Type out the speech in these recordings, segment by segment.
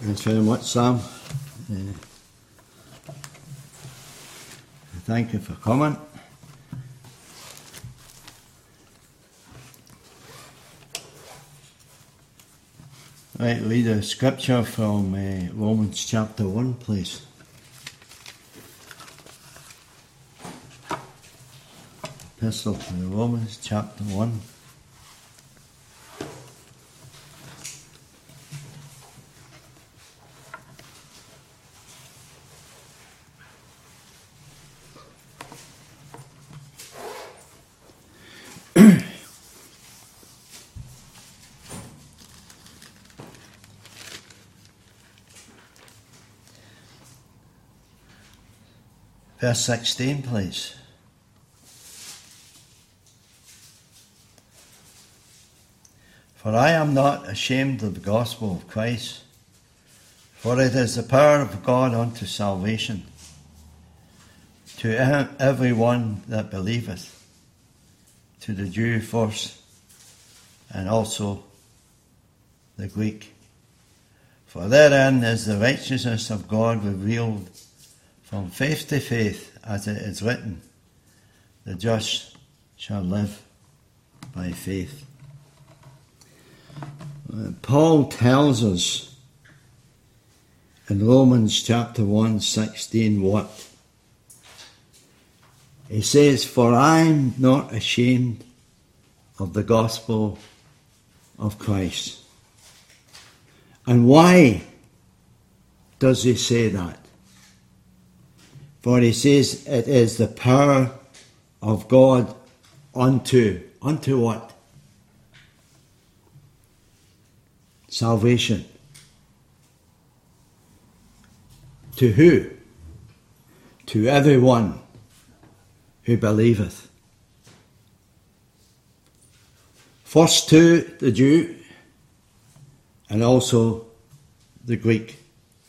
Thanks very much, Sam. Thank you for coming. Right, read a scripture from Romans chapter 1, please. Epistle to the Romans chapter 1. Verse 16, please. For I am not ashamed of the gospel of Christ, for it is the power of God unto salvation, to every one that believeth, to the Jew first, and also the Greek. For therein is the righteousness of God revealed from faith to faith, as it is written, the just shall live by faith. Paul tells us in Romans chapter 1:16 what? He says, for I'm not ashamed of the gospel of Christ. And why does he say that? For he says it is the power of God unto what? Salvation. To who? To everyone who believeth. First to the Jew and also the Greek.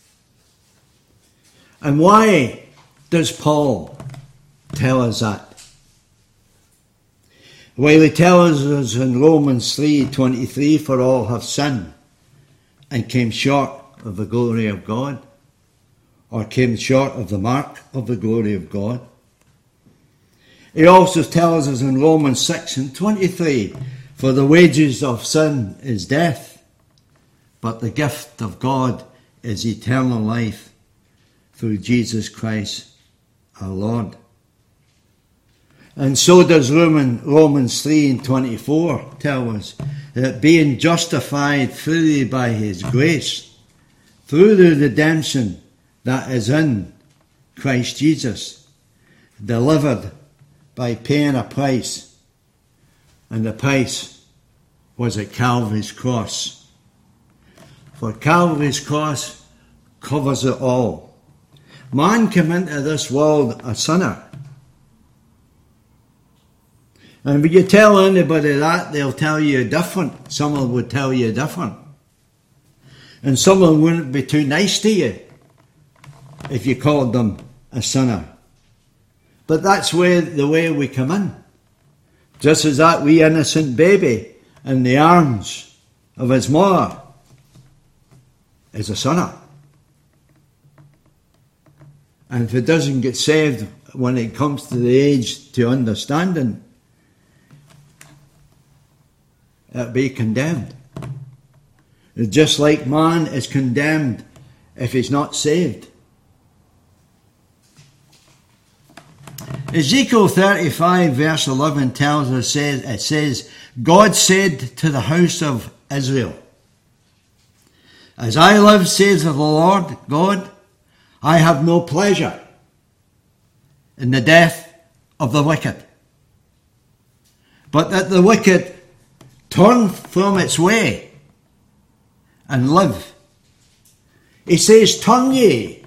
And why does Paul tell us that? Well, he tells us in Romans 3:23, for all have sinned and came short of the glory of God, or came short of the mark of the glory of God. He also tells us in Romans 6:23, for the wages of sin is death, but the gift of God is eternal life through Jesus Christ our Lord. And so does Romans 3:24 tell us that being justified freely by his grace, through the redemption that is in Christ Jesus, delivered by paying a price, and the price was at Calvary's cross. For Calvary's cross covers it all. Man came into this world a sinner. And if you tell anybody that, they'll tell you different. Someone would tell you different. And someone wouldn't be too nice to you if you called them a sinner. But that's the way we come in. Just as that wee innocent baby in the arms of his mother is a sinner. And if it doesn't get saved when it comes to the age to understanding, it'll be condemned. It's just like man is condemned if he's not saved. Ezekiel 35 verse 11 tells us, it says, God said to the house of Israel, as I live, says the Lord God, I have no pleasure in the death of the wicked, but that the wicked turn from its way and live. He says, turn ye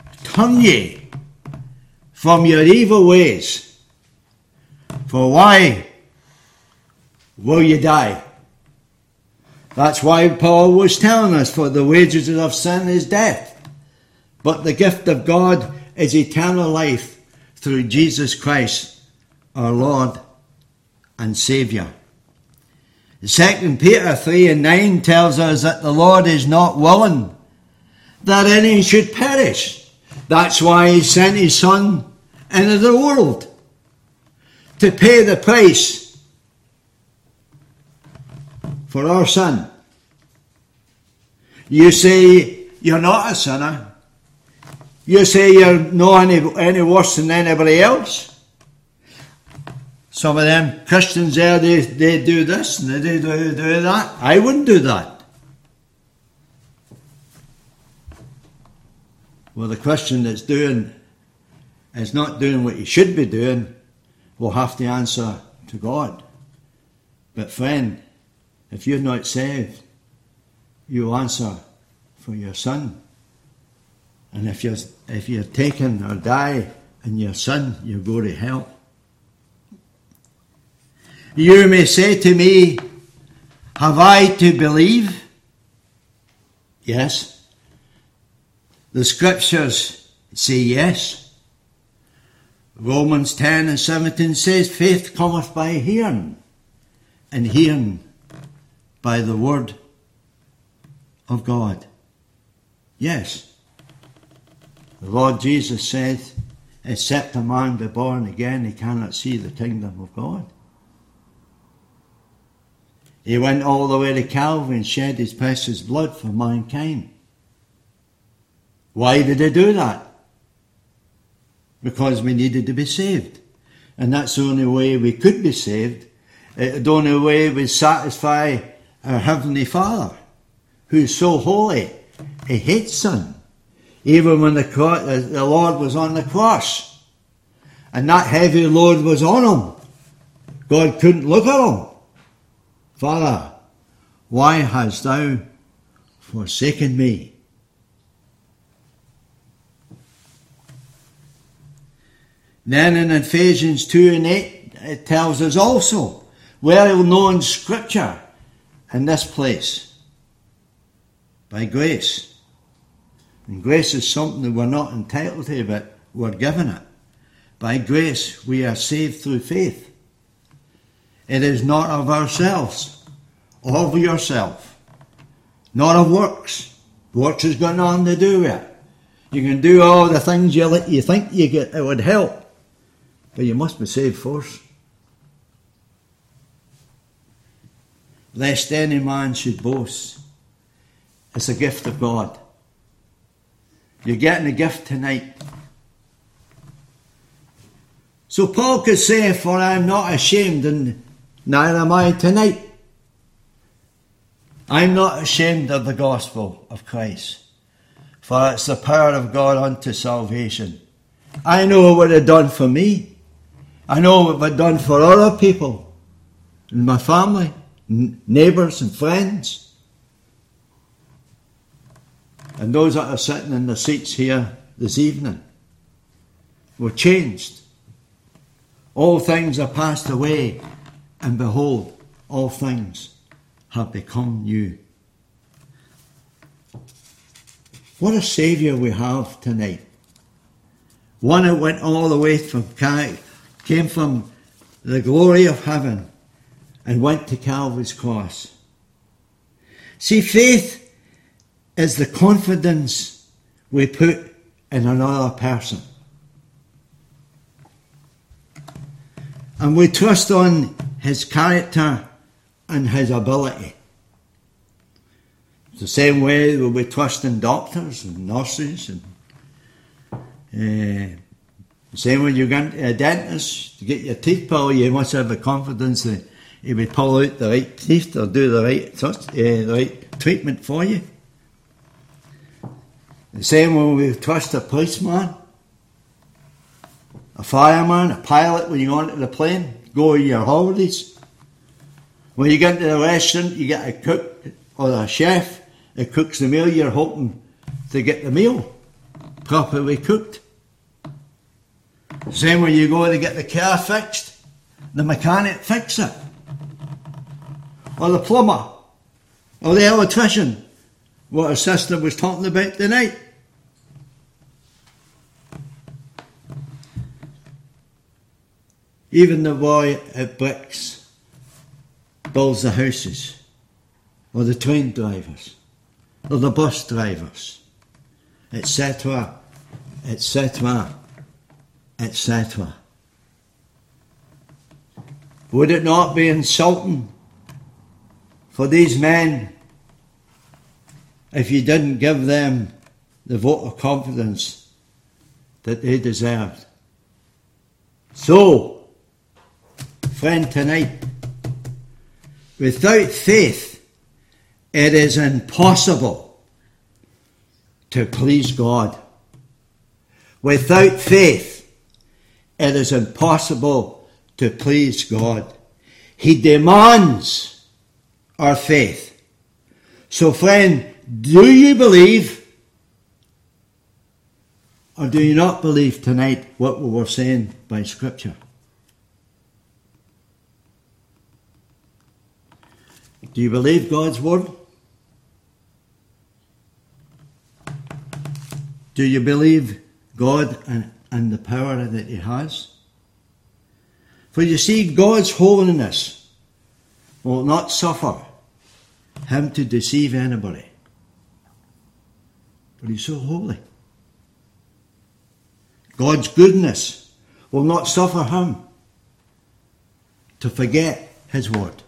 from your evil ways, for why will you die? That's why Paul was telling us, for the wages of sin is death, but the gift of God is eternal life through Jesus Christ, our Lord and Saviour. 2 Peter 3:9 tells us that the Lord is not willing that any should perish. That's why he sent his Son into the world, to pay the price for our sin. You say you're not a sinner. You say you're not any worse than anybody else. Some of them Christians there, they do this and they do that. I wouldn't do that. Well, the Christian that's not doing what he should be doing will have to answer to God. But friend, if you're not saved, you answer for your sin. And if you're taken or die in your sin, you go to hell. You may say to me, have I to believe? Yes. The scriptures say yes. Romans 10 and 17 says, faith cometh by hearing, and hearing by the word of God. Yes. The Lord Jesus said, except a man be born again, he cannot see the kingdom of God. He went all the way to Calvary and shed his precious blood for mankind. Why did he do that? Because we needed to be saved. And that's the only way we could be saved. The only way we satisfy our Heavenly Father, who's so holy, he hates sin. Even when the Lord was on the cross, and that heavy load was on him, God couldn't look at him. Father, why hast thou forsaken me? Then in Ephesians 2 and 8, it tells us also, well-known scripture in this place, by grace. And grace is something that we're not entitled to, but we're given it. By grace we are saved through faith. It is not of ourselves, of yourself, not of works. Works has got nothing to do with it. You can do all the things you think it would help, but you must be saved first. Lest any man should boast. It's a gift of God. You're getting a gift tonight. So Paul could say, for I am not ashamed, and neither am I tonight. I'm not ashamed of the gospel of Christ, for it's the power of God unto salvation. I know what it done for me. I know what it done for other people, in my family, neighbours and friends. And those that are sitting in the seats here this evening were changed. All things are passed away, and behold, all things have become new. What a Saviour we have tonight. One that went all the way came from the glory of heaven and went to Calvary's cross. See, faith is the confidence we put in another person. And we trust on his character and his ability. It's the same way that we trust in doctors and nurses. And the same when you go to a dentist to get your teeth pulled, you must have the confidence that he will pull out the right teeth or do the right treatment for you. The same when we trust a policeman, a fireman, a pilot when you go onto the plane, go on your holidays. When you get into the restaurant, you get a cook or a chef that cooks the meal. You're hoping to get the meal properly cooked. Same when you go to get the car fixed, the mechanic fixes it. Or the plumber, or the electrician, what our sister was talking about tonight. Even the boy at bricks builds the houses, or the train drivers, or the bus drivers. etc., etc., etc. Would it not be insulting for these men if you didn't give them the vote of confidence that they deserved? So, friend, tonight, without faith, it is impossible to please God. Without faith, it is impossible to please God. He demands our faith. So, friend, do you believe or do you not believe tonight what we were saying by Scripture? Do you believe God's word? Do you believe God and the power that He has? For you see, God's holiness will not suffer Him to deceive anybody. But He's so holy. God's goodness will not suffer Him to forget His word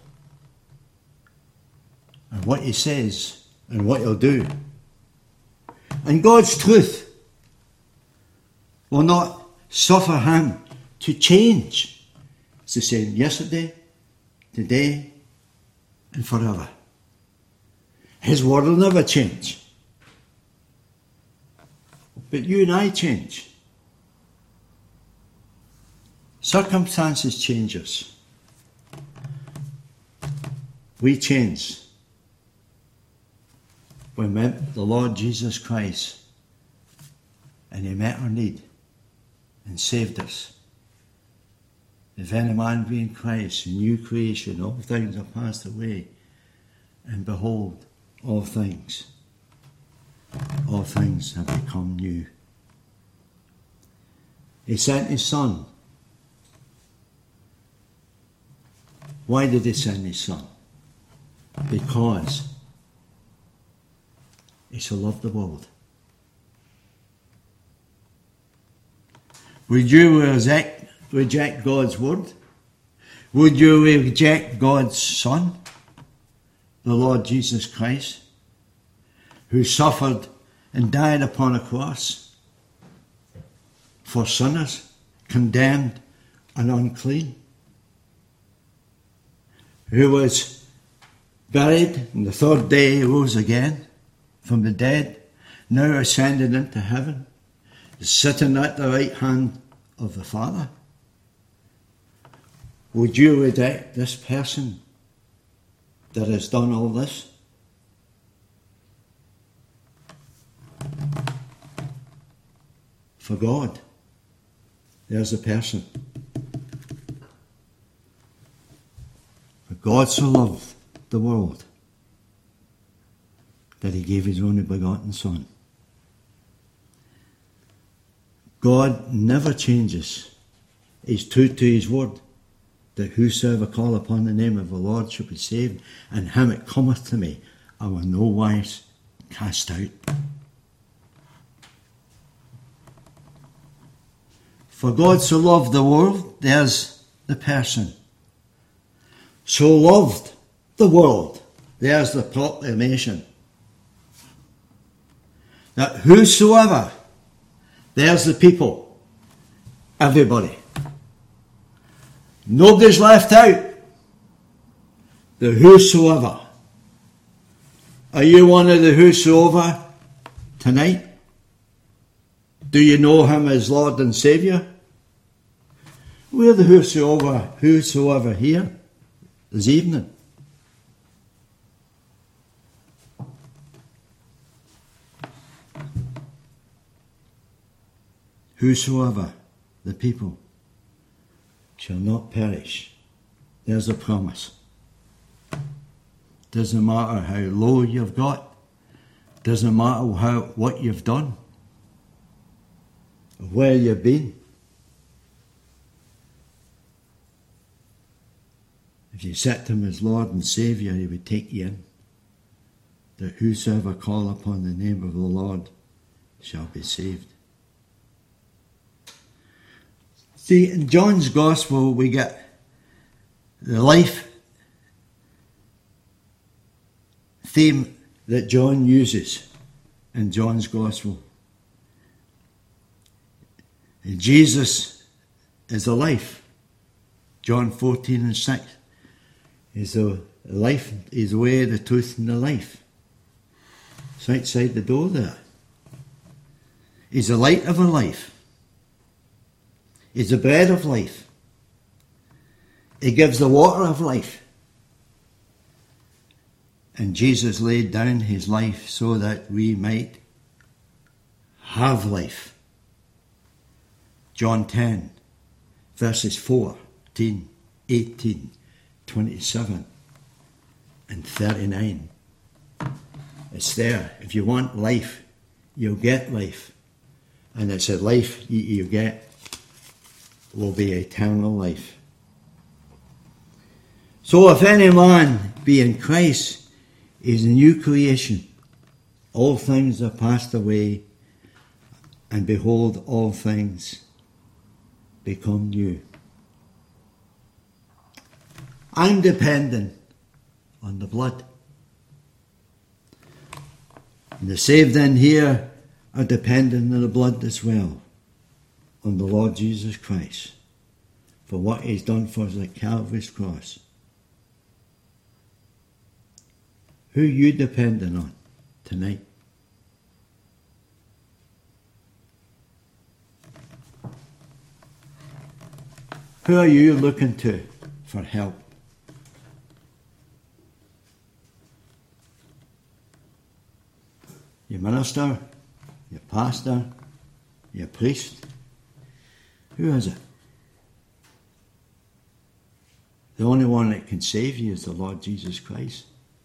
and what He says and what He'll do. And God's truth will not suffer Him to change. It's the same yesterday, today, and forever. His word will never change. But you and I change. Circumstances change us. We change when we met the Lord Jesus Christ and He met our need and saved us. If any man be in Christ, a new creation, all things are passed away, and behold, all things have become new. He sent His Son. Why did He send His Son? Because He so loved the world. Would you reject God's word? Would you reject God's Son, the Lord Jesus Christ, who suffered and died upon a cross for sinners, condemned and unclean? Who was buried, and the third day He rose again from the dead, now ascended into heaven, sitting at the right hand of the Father? Would you reject this person that has done all this? For God, there's a person. For God so loved the world that He gave His only begotten Son. God never changes. He's true to His word, that whosoever call upon the name of the Lord shall be saved, and him that cometh to me I will no wise cast out. For God so loved the world, there's the person. So loved the world, there's the proclamation. That whosoever, there's the people, everybody. Nobody's left out. The whosoever. Are you one of the whosoever tonight? Do you know Him as Lord and Saviour? We're the whosoever here this evening. Whosoever, the people, shall not perish. There's a promise. Doesn't matter how low you've got. Doesn't matter what you've done. Where you've been. If you set Him as Lord and Saviour, He would take you in. That whosoever call upon the name of the Lord shall be saved. See, in John's Gospel we get the life theme that John uses in John's Gospel. And Jesus is the life. John 14:6. He's the life, he's the way, the truth, and the life. It's outside the door there. He's the light of a life. He's the bread of life. He gives the water of life. And Jesus laid down his life so that we might have life. John 10, verses 14, 18, 27, and 39. It's there. If you want life, you'll get life. And it's a life you get will be eternal life. So if any man be in Christ, he is a new creation. All things are passed away, and behold, all things become new. I'm dependent on the blood. And the saved in here are dependent on the blood as well, on the Lord Jesus Christ, for what he's done for us at Calvary's cross. Who are you dependent on tonight? Who are you looking to for help? Your minister, your pastor, your priest? Who is it? The only one that can save you is the Lord Jesus Christ.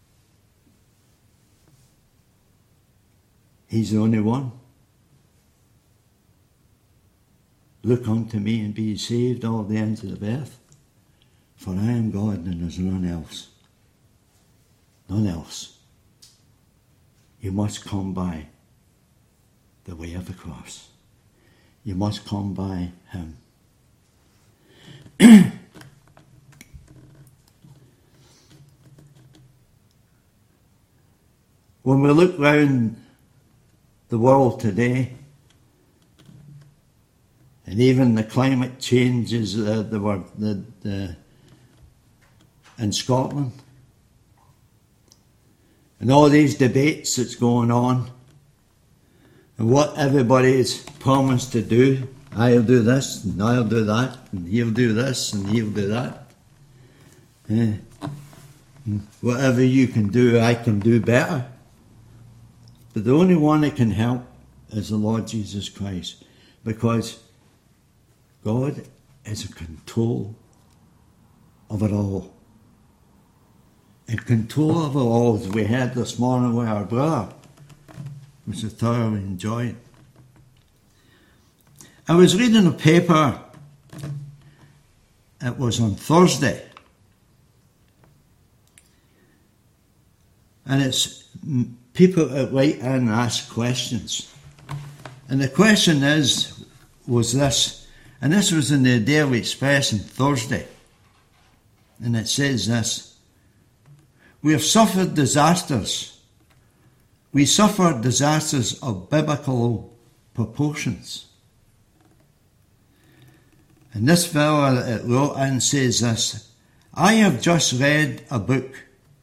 He's the only one. Look unto me and be saved, all the ends of the earth. For I am God and there's none else. None else. You must come by the way of the cross. You must come by him. When we look round the world today, and even the climate changes in Scotland, and all these debates that's going on, and what everybody's promised to do, I'll do this, and I'll do that, and he'll do this, and he'll do that. Whatever you can do, I can do better. But the only one that can help is the Lord Jesus Christ, because God is in control of it all. In control of it all, as we had this morning with our brother, which I thoroughly enjoyed. I was reading a paper, it was on Thursday, and it's people that write and ask questions. And the question was this, and this was in the Daily Express on Thursday, and it says this: we have suffered disasters. We suffer disasters of biblical proportions. And this fellow that wrote and says this: I have just read a book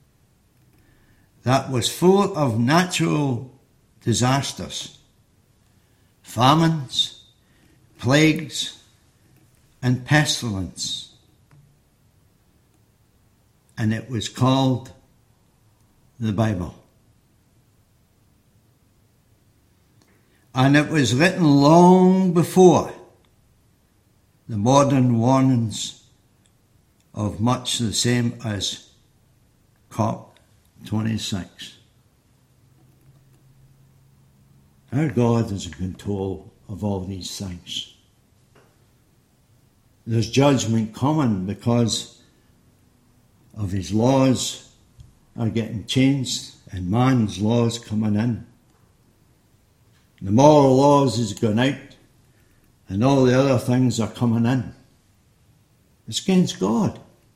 that was full of natural disasters, famines, plagues, and pestilence. And it was called the Bible. And it was written long before the modern warnings of much the same as COP26. Our God is in control of all these things. There's judgment coming because of his laws are getting changed and man's laws coming in. The moral laws is gone out, and all the other things are coming in. It's against God.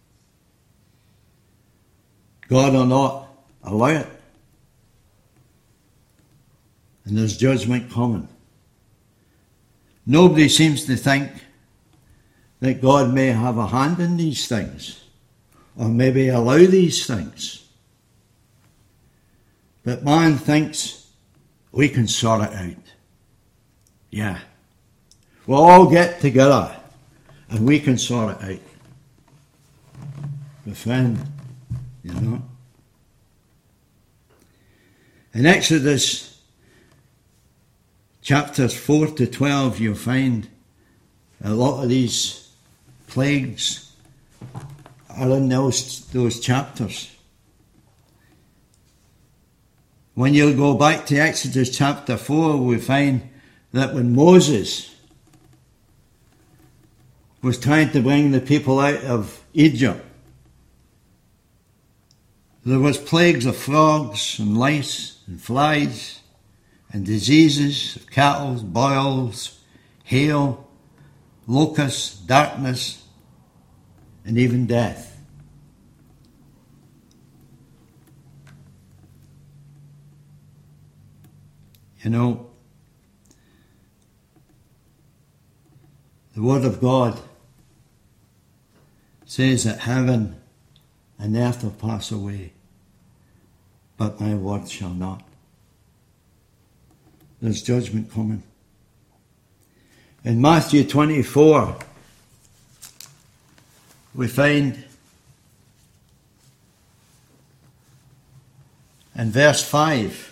God will not allow it. And there's judgment coming. Nobody seems to think that God may have a hand in these things, or maybe allow these things. But man thinks we can sort it out. Yeah. We'll all get together and we can sort it out. But friend, you know. In Exodus chapters 4 to 12, you'll find a lot of these plagues are in those chapters. When you go back to Exodus chapter 4, we find that when Moses was trying to bring the people out of Egypt, there was plagues of frogs and lice and flies and diseases of cattle, boils, hail, locusts, darkness, and even death. You know, the Word of God says that heaven and earth will pass away, but my word shall not. There's judgment coming. In Matthew 24, we find in verse 5,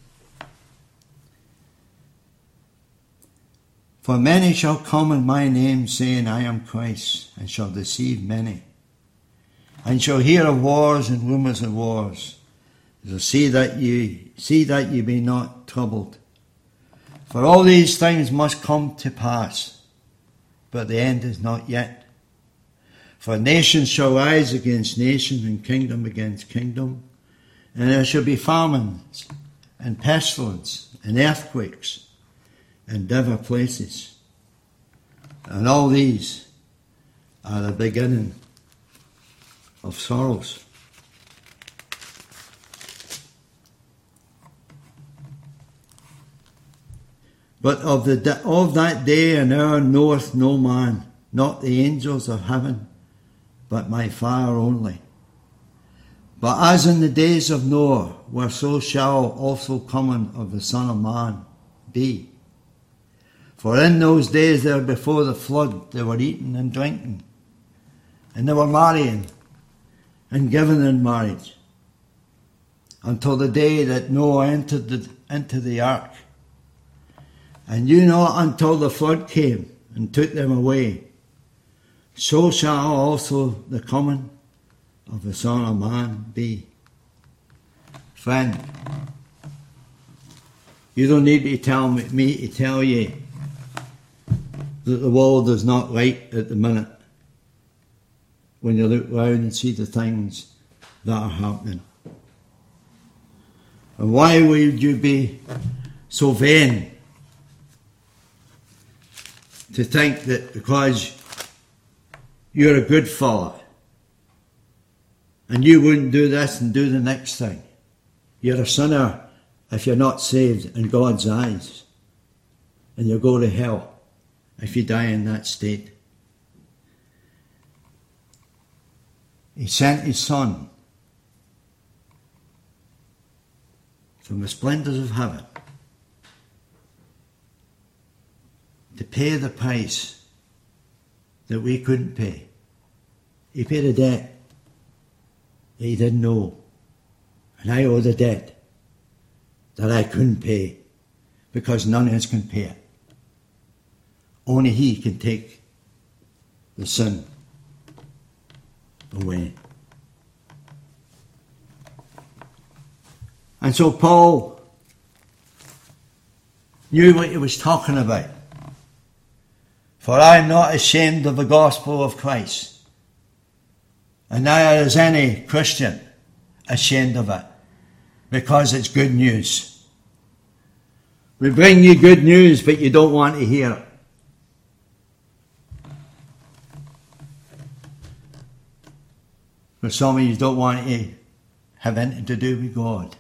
for many shall come in my name, saying, I am Christ, and shall deceive many, and shall hear of wars and rumours of wars. So see that ye be not troubled. For all these things must come to pass, but the end is not yet. For nation shall rise against nation, and kingdom against kingdom, and there shall be famines, and pestilence, and earthquakes, in different places. And all these are the beginning of sorrows. But of that day and hour knoweth no man, not the angels of heaven, but my Father only. But as in the days of Noah, where so shall also coming of the Son of Man be. For in those days there before the flood, they were eating and drinking, and they were marrying and giving in marriage, until the day that Noah entered into the ark. And you know, until the flood came and took them away, so shall also the coming of the Son of Man be. Friend, you don't need to tell me to tell you that the world is not right at the minute when you look around and see the things that are happening. And why would you be so vain to think that because you're a good fella and you wouldn't do this and do the next thing, you're a sinner if you're not saved in God's eyes, and you'll go to hell if you die in that state. He sent his Son from the splendours of heaven to pay the price that we couldn't pay. He paid a debt that he didn't owe, and I owe the debt that I couldn't pay, because none of us can pay it. Only he can take the sin away. And so Paul knew what he was talking about. For I am not ashamed of the gospel of Christ, and neither is any Christian ashamed of it, because it's good news. We bring you good news, but you don't want to hear it. For some of you don't want to have anything to do with God.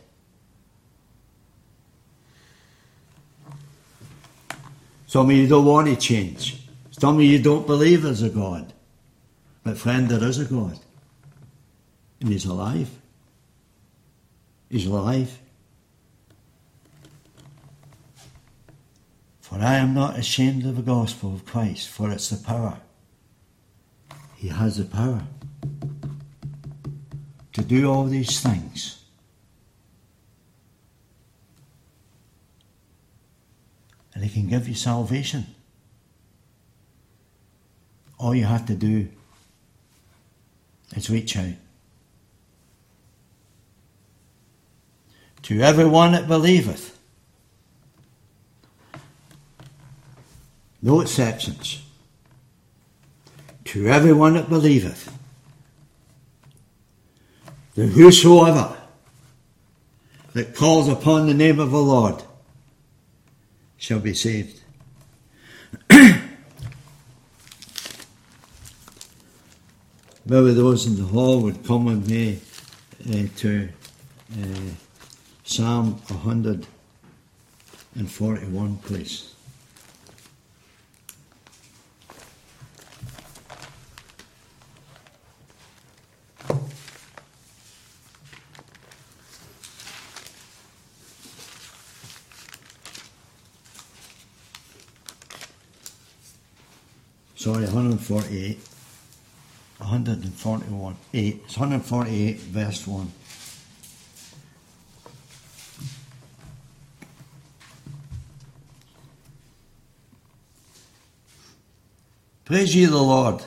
Some of you don't want to change. Some of you don't believe there's a God. But friend, there is a God. And He's alive. He's alive. For I am not ashamed of the gospel of Christ, for it's the power. He has the power to do all these things. And He can give you salvation. All you have to do is reach out. To everyone that believeth. No exceptions. To everyone that believeth. That whosoever that calls upon the name of the Lord shall be saved. Maybe those in the hall would come with me to Psalm 141, please. Sorry, 148. 141. 8. It's 148, verse 1. Praise ye the Lord.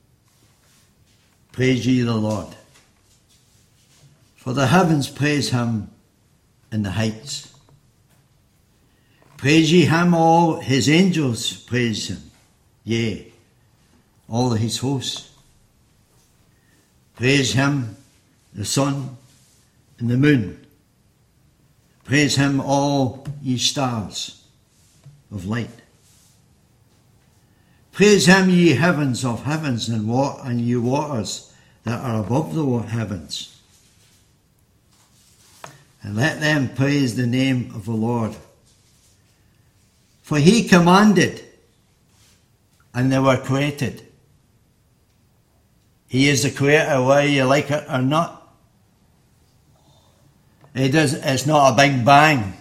Praise ye the Lord. For the heavens praise Him in the heights. Praise ye Him, all His angels praise Him. Yea, all His hosts. Praise Him, the sun and the moon. Praise Him, all ye stars of light. Praise Him, ye heavens of heavens, and ye waters that are above the heavens. And let them praise the name of the Lord. For He commanded, and they were created. He is the creator, whether you like it or not. It's not a big bang.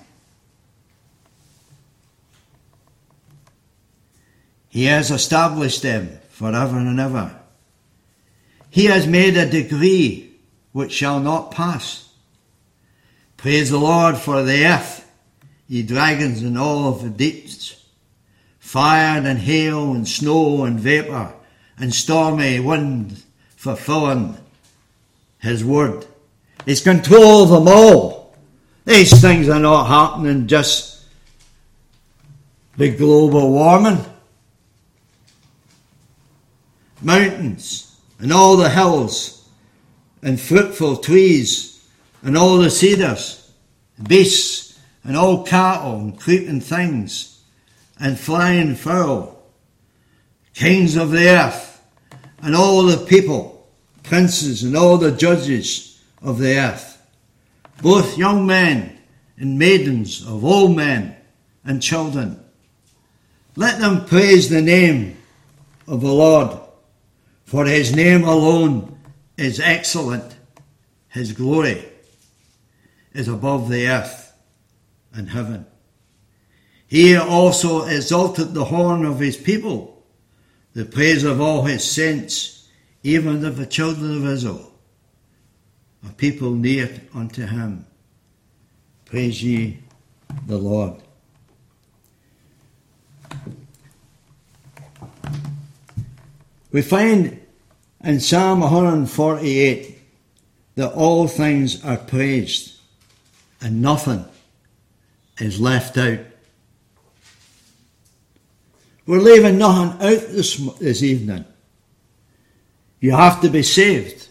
He has established them forever and ever. He has made a decree which shall not pass. Praise the Lord for the earth, ye dragons and all of the deeps, fire and hail and snow and vapour and stormy wind, fulfilling His word. He's control of them all. These things are not happening just with global warming. Mountains and all the hills and fruitful trees and all the cedars, beasts and all cattle and creeping things and flying fowl, kings of the earth, and all the people, princes, and all the judges of the earth, both young men and maidens of old men and children. Let them praise the name of the Lord, for His name alone is excellent. His glory is above the earth and heaven. He also exalted the horn of His people, the praise of all His saints, even of the children of Israel, a people near unto Him. Praise ye the Lord. We find in Psalm 148 that all things are praised and nothing is left out. We're leaving nothing out this evening. You have to be saved.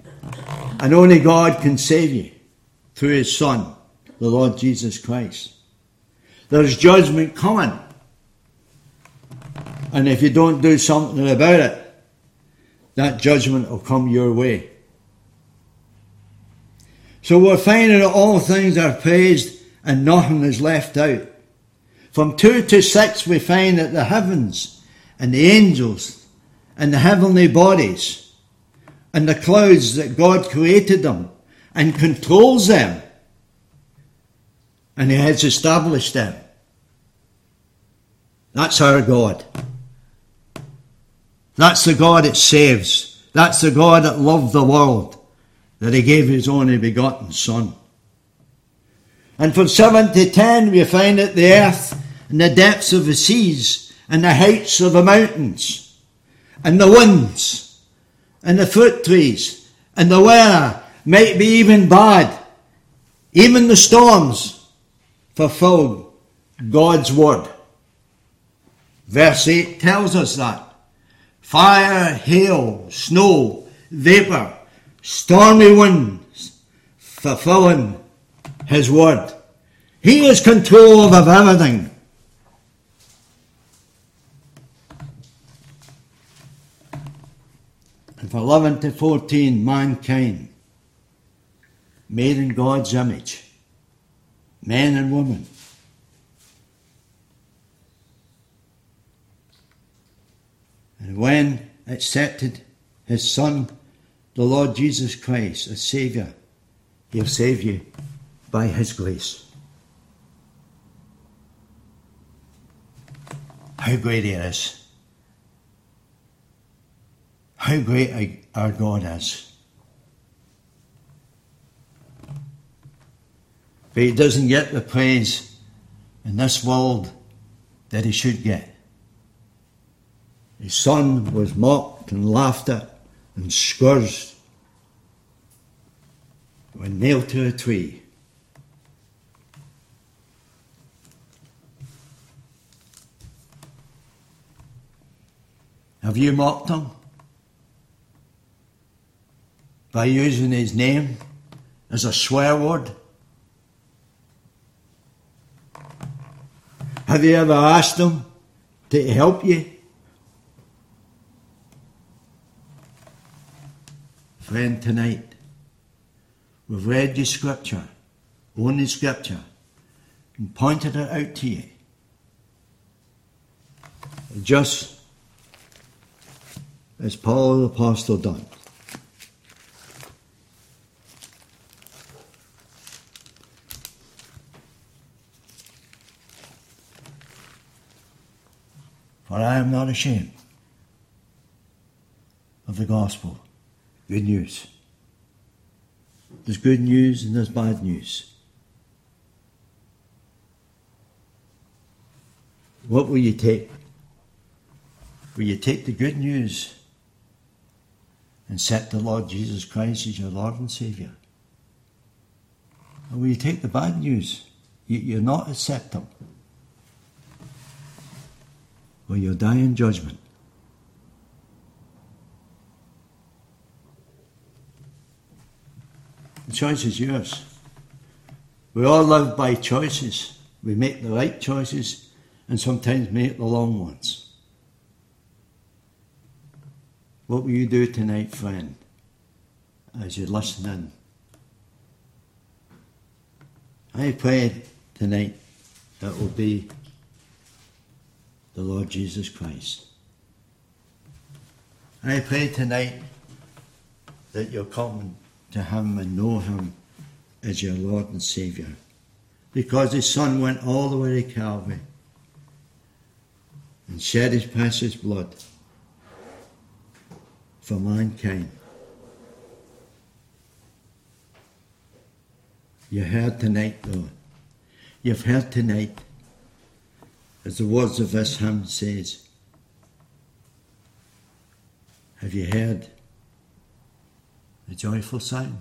And only God can save you through His Son, the Lord Jesus Christ. There's judgment coming. And if you don't do something about it, that judgment will come your way. So we're finding that all things are praised and nothing is left out. From 2 to 6 we find that the heavens and the angels and the heavenly bodies and the clouds, that God created them and controls them, and He has established them. That's our God. That's the God that saves. That's the God that loved the world, that He gave His only begotten Son. And from 7 to 10 we find that the earth and the depths of the seas and the heights of the mountains and the winds and the fruit trees and the weather might be even bad, even the storms, fulfilled God's word. Verse 8 tells us that. Fire, hail, snow, vapour, stormy winds, fulfilling His word. He has control of everything. And from 11 to 14, mankind, made in God's image, men and women. And when accepted His Son, the Lord Jesus Christ, as Saviour, He'll save you by His grace. How great He is. How great our God is. But He doesn't get the praise in this world that He should get. His Son was mocked and laughed at and scourged when nailed to a tree. Have you mocked Him by using His name as a swear word? Have you ever asked Him to help you? Friend, tonight we've read the Scripture, only Scripture, and pointed it out to you. Just as Paul the Apostle done. For I am not ashamed of the gospel. Good news. There's good news and there's bad news. What will you take? Will you take the good news and accept the Lord Jesus Christ as your Lord and Saviour? Or will you take the bad news? You're not accept Him. Or you'll die in judgment. The choice is yours. We all live by choices. We make the right choices and sometimes make the wrong ones. What will you do tonight, friend, as you listen in? I pray tonight that will be the Lord Jesus Christ. I pray tonight that you'll come to Him and know Him as your Lord and Saviour, because His Son went all the way to Calvary and shed His precious blood for mankind. You heard tonight, though. You've heard tonight, as the words of this hymn says. Have you heard the joyful sound?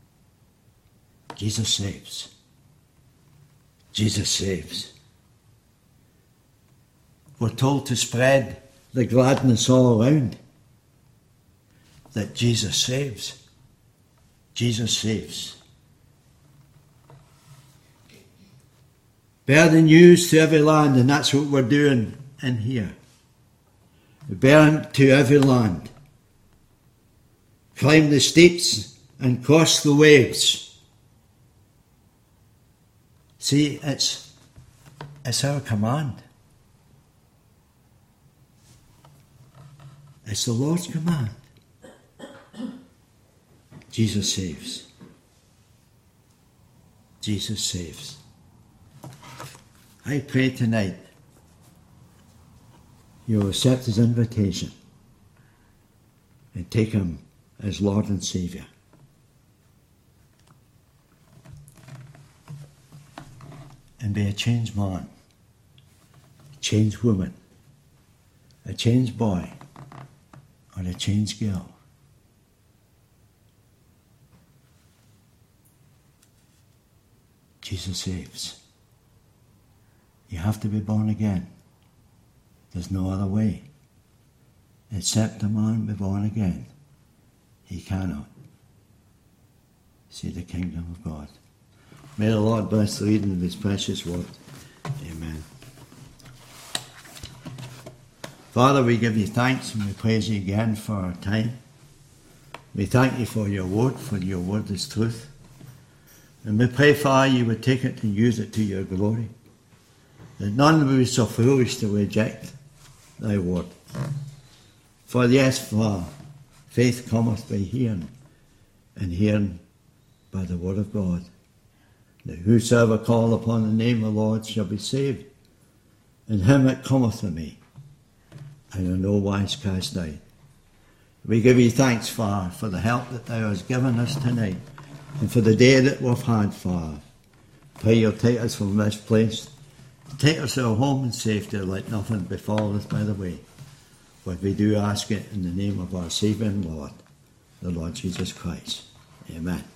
Jesus saves. Jesus saves. We're told to spread the gladness all around, that Jesus saves. Jesus saves. Bear the news to every land, and that's what we're doing in here. We bear it to every land. Climb the steeps and cross the waves. See, it's our command. It's the Lord's command. Jesus saves. Jesus saves. I pray tonight you'll accept his invitation and take him as Lord and Saviour. And be a changed man, a changed woman, a changed boy, or a changed girl. Jesus saves. You have to be born again. There's no other way. Except a man be born again, he cannot see the kingdom of God. May the Lord bless the reading of his precious word. Amen. Father, we give you thanks and we praise you again for our time. We thank you for your word is truth. And we pray, Father, you would take it and use it to your glory. That none will be so foolish to reject thy word. For yes, Father, faith cometh by hearing, and hearing by the word of God. That whosoever call upon the name of the Lord shall be saved. And him that cometh to me, I will no wise cast down. We give you thanks, Father, for the help that thou hast given us tonight, and for the day that we've had, Father. Pray you'll take us from this place, take us to our home in safety, let nothing befall us by the way. But we do ask it in the name of our Saviour and Lord, the Lord Jesus Christ. Amen.